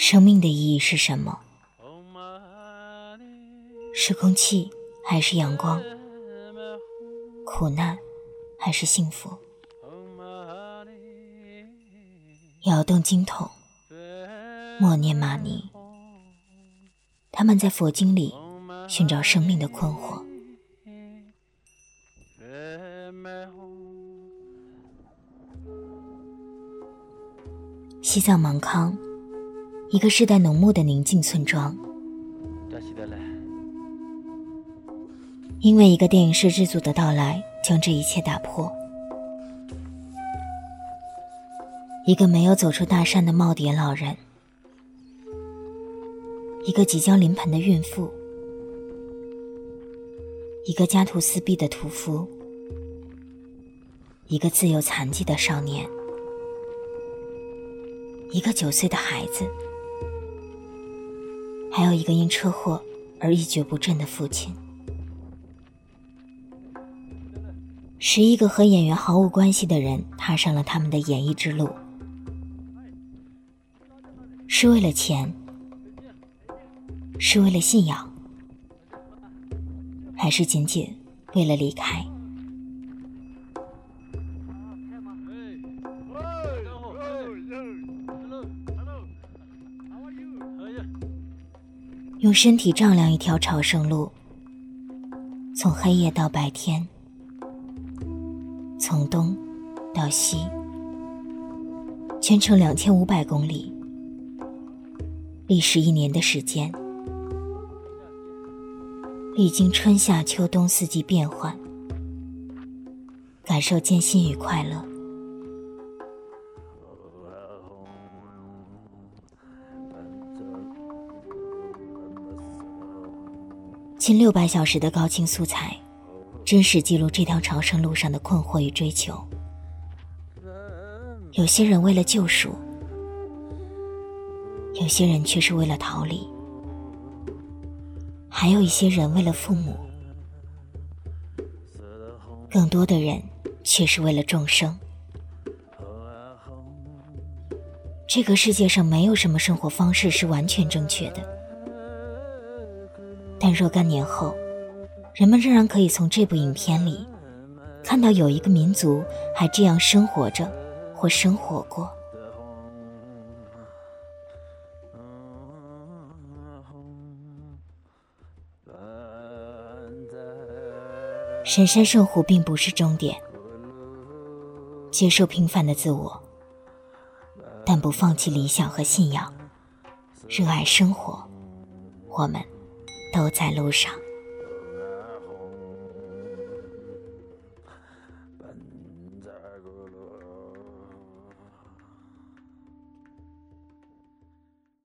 生命的意义是什么？是空气还是阳光？苦难还是幸福？摇动经筒，默念玛尼，他们在佛经里寻找生命的困惑。西藏芒康，一个世代浓暮的宁静村庄，因为一个电影摄制组的到来，将这一切打破。一个没有走出大山的耄耋老人，一个即将临盆的孕妇，一个家徒四壁的屠夫，一个自由残疾的少年，一个9岁的孩子，还有一个因车祸而一蹶不振的父亲。11个和演员毫无关系的人踏上了他们的演艺之路，是为了钱，是为了信仰，还是仅仅为了离开？用身体丈量一条朝圣路，从黑夜到白天，从东到西，全程2500公里，历时1年的时间，历经春夏秋冬4季变换，感受艰辛与快乐。近600小时的高清素材，真实记录这条朝圣路上的困惑与追求。有些人为了救赎，有些人却是为了逃离，还有一些人为了父母，更多的人却是为了众生。这个世界上没有什么生活方式是完全正确的，但若干年后，人们仍然可以从这部影片里看到有一个民族还这样生活着或生活过。神山圣湖并不是终点，接受平凡的自我，但不放弃理想和信仰，热爱生活，我们都在路上。